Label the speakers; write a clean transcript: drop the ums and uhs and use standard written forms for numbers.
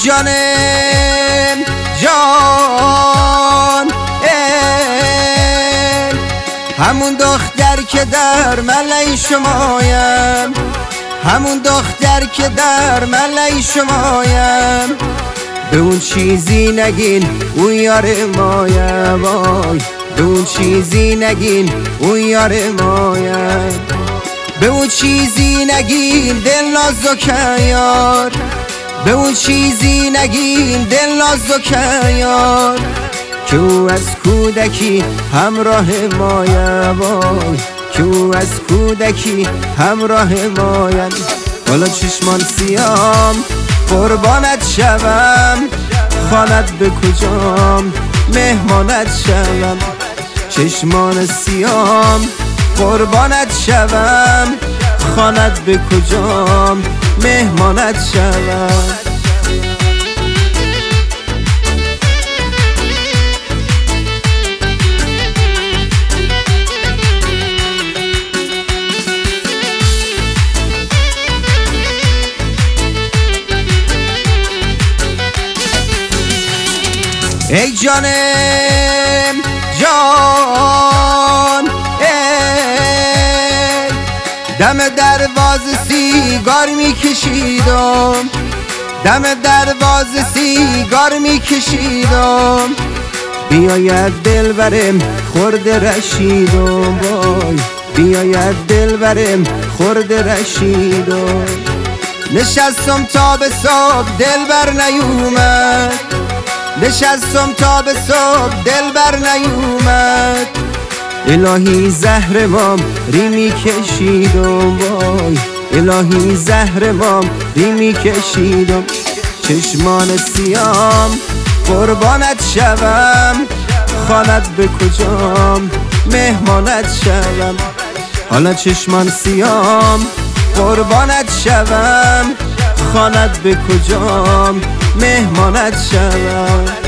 Speaker 1: جان جان ای همون دختر که در ملای شمایم، همون دختر که در ملای شمایم، به اون چیزی نگین اون یار مایم، وای به اون چیزی نگین اون یار مایم، به اون چیزی نگین دل نازک یار، به اون چیزی نگین دل نازک یار، که او از کودکی همراه مایم، وای که او از کودکی همراه مایم. حالا چشمان سیام قربانت شوم، خانت به کجام مهمانت شوم، چشمان سیام قربانت شوم، خانت به کجام مهمانت شوم. ای جان جان ای دم دروازه سیگار میکشیدم، دم دروازه سیگار میکشیدم، بیاید دلبرم خورده رشیدم، وای بیاید دلبرم خورده رشیدم. نشستم تا به صبح دلبر نیومد، نشستم تا به صبح دلبر نیومد، الهی زهر مام ریمی کشیدم، وای الهی زهر مام ریمی کشیدم. چشمان سیام قربانت شوم، خانت به کجام مهمانت شوم. حالا چشمان سیام قربانت شوم، خانت به کجام مهمانت شوم.